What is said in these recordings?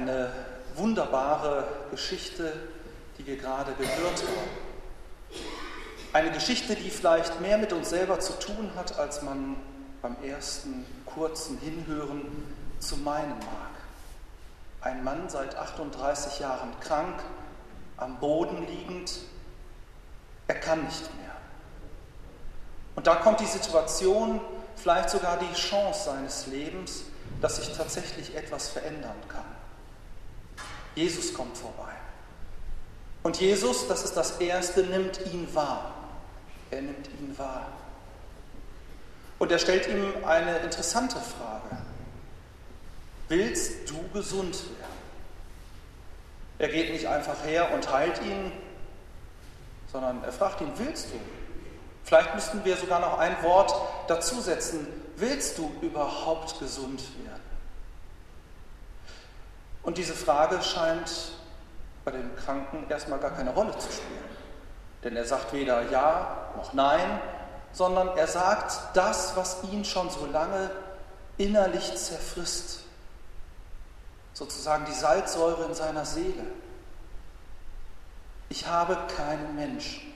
Eine wunderbare Geschichte, die wir gerade gehört haben. Eine Geschichte, die vielleicht mehr mit uns selber zu tun hat, als man beim ersten kurzen Hinhören zu meinen mag. Ein Mann seit 38 Jahren krank, am Boden liegend, er kann nicht mehr. Und da kommt die Situation, vielleicht sogar die Chance seines Lebens, dass sich tatsächlich etwas verändern kann. Jesus kommt vorbei. Und Jesus, das ist das Erste, nimmt ihn wahr. Er nimmt ihn wahr. Und er stellt ihm eine interessante Frage. Willst du gesund werden? Er geht nicht einfach her und heilt ihn, sondern er fragt ihn, willst du? Vielleicht müssten wir sogar noch ein Wort dazusetzen. Willst du überhaupt gesund werden? Und diese Frage scheint bei dem Kranken erstmal gar keine Rolle zu spielen. Denn er sagt weder Ja noch Nein, sondern er sagt das, was ihn schon so lange innerlich zerfrisst. Sozusagen die Salzsäure in seiner Seele. Ich habe keinen Menschen.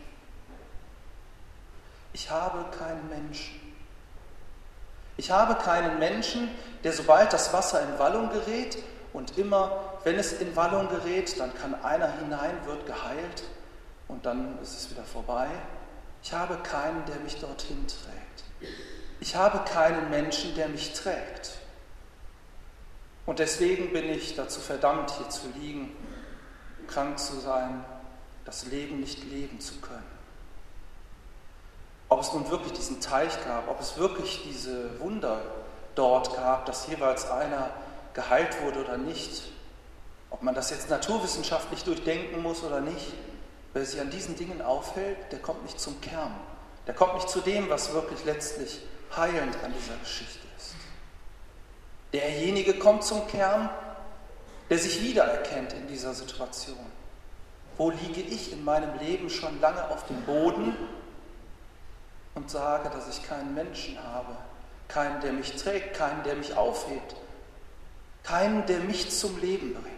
Ich habe keinen Menschen. Ich habe keinen Menschen, der sobald das Wasser in Wallung gerät und immer, wenn es in Wallung gerät, dann kann einer hinein, wird geheilt und dann ist es wieder vorbei. Ich habe keinen, der mich dorthin trägt. Ich habe keinen Menschen, der mich trägt. Und deswegen bin ich dazu verdammt, hier zu liegen, krank zu sein, das Leben nicht leben zu können. Ob es nun wirklich diesen Teich gab, ob es wirklich diese Wunder dort gab, dass jeweils einer geheilt wurde oder nicht, ob man das jetzt naturwissenschaftlich durchdenken muss oder nicht, wer sich an diesen Dingen aufhält, der kommt nicht zum Kern. Der kommt nicht zu dem, was wirklich letztlich heilend an dieser Geschichte ist. Derjenige kommt zum Kern, der sich wiedererkennt in dieser Situation. Wo liege ich in meinem Leben schon lange auf dem Boden und sage, dass ich keinen Menschen habe, keinen, der mich trägt, keinen, der mich aufhebt, keinen, der mich zum Leben bringt.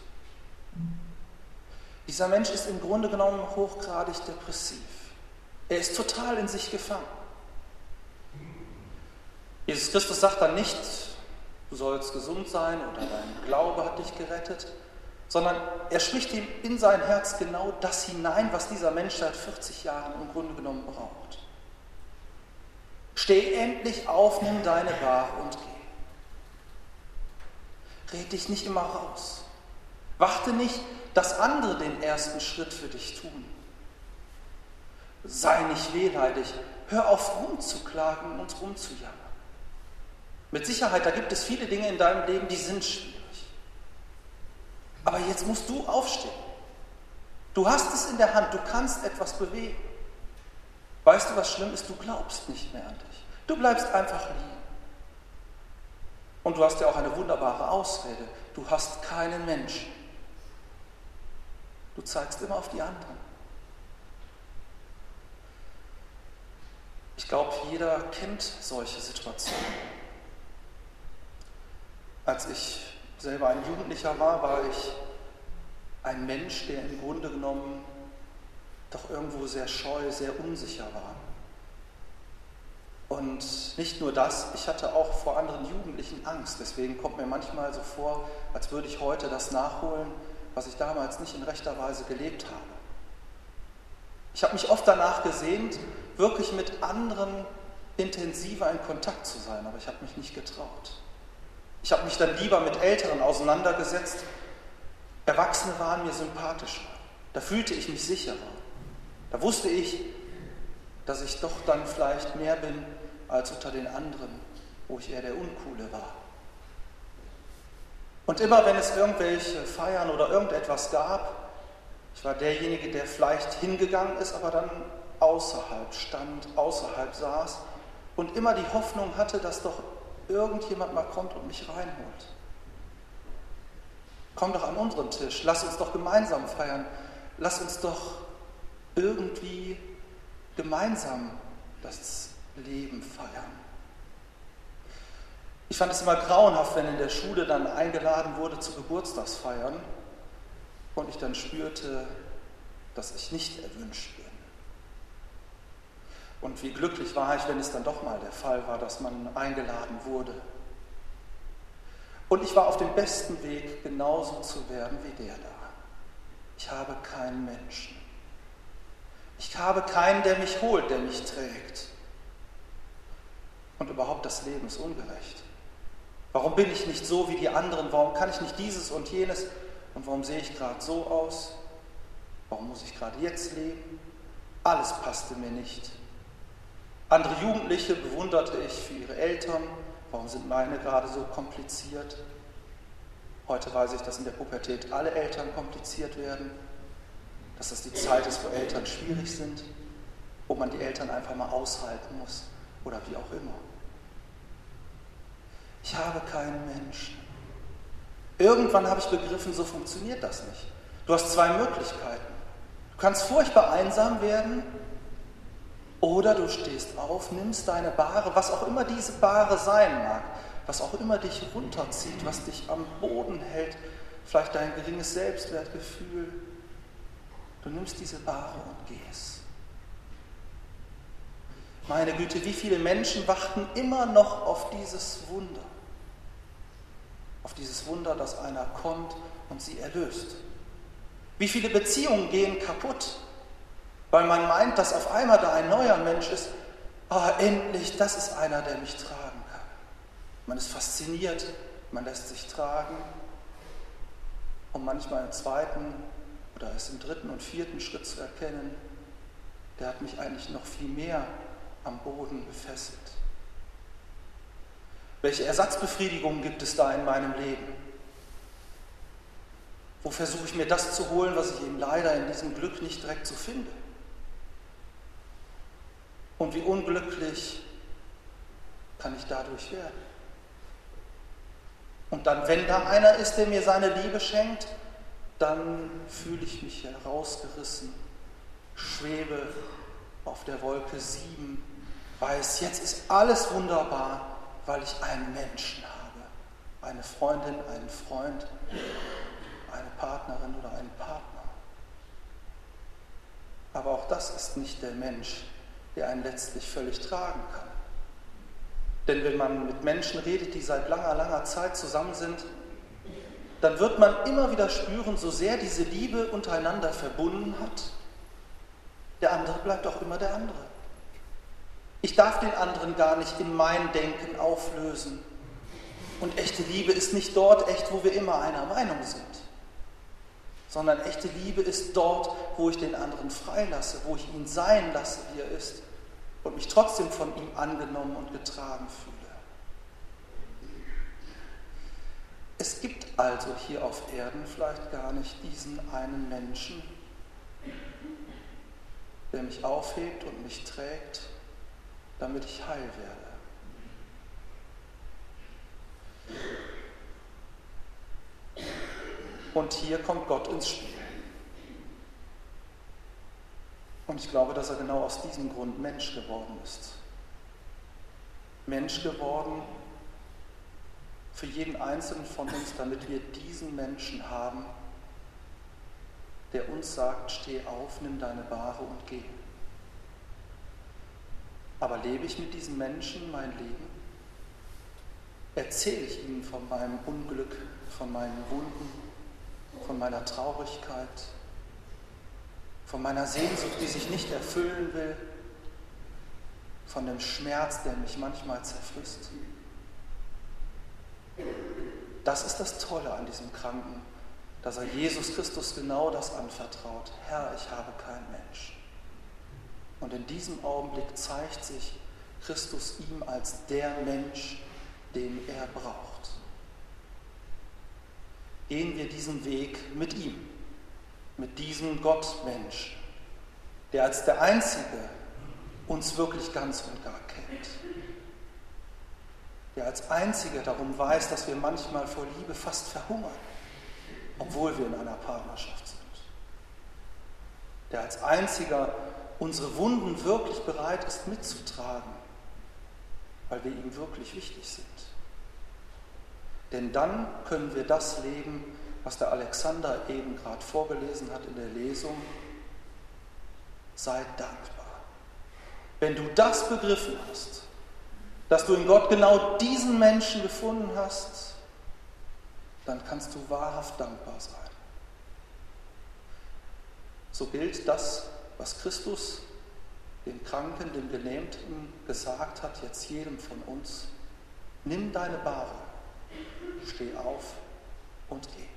Dieser Mensch ist im Grunde genommen hochgradig depressiv. Er ist total in sich gefangen. Jesus Christus sagt dann nicht, du sollst gesund sein oder dein Glaube hat dich gerettet, sondern er spricht ihm in sein Herz genau das hinein, was dieser Mensch seit 40 Jahren im Grunde genommen braucht. Steh endlich auf, nimm deine Bahre und geh. Red dich nicht immer raus. Warte nicht, dass andere den ersten Schritt für dich tun. Sei nicht wehleidig. Hör auf, rumzuklagen und rumzujammern. Mit Sicherheit, da gibt es viele Dinge in deinem Leben, die sind schwierig. Aber jetzt musst du aufstehen. Du hast es in der Hand, du kannst etwas bewegen. Weißt du, was schlimm ist? Du glaubst nicht mehr an dich. Du bleibst einfach liegen. Und du hast ja auch eine wunderbare Ausrede. Du hast keinen Menschen. Du zeigst immer auf die anderen. Ich glaube, jeder kennt solche Situationen. Als ich selber ein Jugendlicher war, war ich ein Mensch, der im Grunde genommen doch irgendwo sehr scheu, sehr unsicher war. Und nicht nur das, ich hatte auch vor anderen Jugendlichen Angst. Deswegen kommt mir manchmal so vor, als würde ich heute das nachholen, was ich damals nicht in rechter Weise gelebt habe. Ich habe mich oft danach gesehnt, wirklich mit anderen intensiver in Kontakt zu sein, aber ich habe mich nicht getraut. Ich habe mich dann lieber mit Älteren auseinandergesetzt. Erwachsene waren mir sympathischer. Da fühlte ich mich sicherer. Da wusste ich, dass ich doch dann vielleicht mehr bin als unter den anderen, wo ich eher der Uncoole war. Und immer wenn es irgendwelche Feiern oder irgendetwas gab, ich war derjenige, der vielleicht hingegangen ist, aber dann außerhalb stand, außerhalb saß und immer die Hoffnung hatte, dass doch irgendjemand mal kommt und mich reinholt. Komm doch an unseren Tisch, lass uns doch gemeinsam feiern, lass uns doch irgendwie gemeinsam das Leben feiern. Ich fand es immer grauenhaft, wenn in der Schule dann eingeladen wurde zu Geburtstagsfeiern und ich dann spürte, dass ich nicht erwünscht bin. Und wie glücklich war ich, wenn es dann doch mal der Fall war, dass man eingeladen wurde. Und ich war auf dem besten Weg, genauso zu werden wie der da. Ich habe keinen Menschen. Ich habe keinen, der mich holt, der mich trägt. Und überhaupt, das Leben ist ungerecht. Warum bin ich nicht so wie die anderen? Warum kann ich nicht dieses und jenes? Und warum sehe ich gerade so aus? Warum muss ich gerade jetzt leben? Alles passte mir nicht. Andere Jugendliche bewunderte ich für ihre Eltern. Warum sind meine gerade so kompliziert? Heute weiß ich, dass in der Pubertät alle Eltern kompliziert werden, dass das die Zeit ist, wo Eltern schwierig sind, wo man die Eltern einfach mal aushalten muss oder wie auch immer. Ich habe keinen Menschen. Irgendwann habe ich begriffen, so funktioniert das nicht. Du hast zwei Möglichkeiten. Du kannst furchtbar einsam werden oder du stehst auf, nimmst deine Bahre, was auch immer diese Bahre sein mag, was auch immer dich runterzieht, was dich am Boden hält, vielleicht dein geringes Selbstwertgefühl. Du nimmst diese Bahre und gehst. Meine Güte, wie viele Menschen warten immer noch auf dieses Wunder. Auf dieses Wunder, dass einer kommt und sie erlöst. Wie viele Beziehungen gehen kaputt, weil man meint, dass auf einmal da ein neuer Mensch ist. Endlich, das ist einer, der mich tragen kann. Man ist fasziniert, man lässt sich tragen, um manchmal im zweiten oder erst im dritten und vierten Schritt zu erkennen, der hat mich eigentlich noch viel mehr am Boden befestigt. Welche Ersatzbefriedigungen gibt es da in meinem Leben? Wo versuche ich mir das zu holen, was ich eben leider in diesem Glück nicht direkt so finde? Und wie unglücklich kann ich dadurch werden? Und dann, wenn da einer ist, der mir seine Liebe schenkt, dann fühle ich mich herausgerissen, schwebe auf der Wolke 7, weiß, jetzt ist alles wunderbar, weil ich einen Menschen habe, eine Freundin, einen Freund, eine Partnerin oder einen Partner. Aber auch das ist nicht der Mensch, der einen letztlich völlig tragen kann. Denn wenn man mit Menschen redet, die seit langer, langer Zeit zusammen sind, dann wird man immer wieder spüren, so sehr diese Liebe untereinander verbunden hat, der andere bleibt auch immer der andere. Ich darf den anderen gar nicht in mein Denken auflösen. Und echte Liebe ist nicht dort echt, wo wir immer einer Meinung sind, sondern echte Liebe ist dort, wo ich den anderen freilasse, wo ich ihn sein lasse, wie er ist und mich trotzdem von ihm angenommen und getragen fühle. Es gibt also hier auf Erden vielleicht gar nicht diesen einen Menschen, der mich aufhebt und mich trägt, damit ich heil werde. Und hier kommt Gott ins Spiel. Und ich glaube, dass er genau aus diesem Grund Mensch geworden ist. Mensch geworden für jeden Einzelnen von uns, damit wir diesen Menschen haben, der uns sagt, steh auf, nimm deine Bahre und geh. Aber lebe ich mit diesem Menschen mein Leben? Erzähle ich ihm von meinem Unglück, von meinen Wunden, von meiner Traurigkeit, von meiner Sehnsucht, die sich nicht erfüllen will, von dem Schmerz, der mich manchmal zerfrisst? Das ist das Tolle an diesem Kranken, dass er Jesus Christus genau das anvertraut. Herr, ich habe keinen Mensch. Und in diesem Augenblick zeigt sich Christus ihm als der Mensch, den er braucht. Gehen wir diesen Weg mit ihm, mit diesem Gottmensch, der als der Einzige uns wirklich ganz und gar kennt, der als Einziger darum weiß, dass wir manchmal vor Liebe fast verhungern, obwohl wir in einer Partnerschaft sind, der als Einziger unsere Wunden wirklich bereit ist mitzutragen, weil wir ihm wirklich wichtig sind. Denn dann können wir das leben, was der Alexander eben gerade vorgelesen hat in der Lesung. Sei dankbar. Wenn du das begriffen hast, dass du in Gott genau diesen Menschen gefunden hast, dann kannst du wahrhaft dankbar sein. So gilt das, was Christus dem Kranken, dem Gelähmten gesagt hat, jetzt jedem von uns. Nimm deine Bahre, steh auf und geh.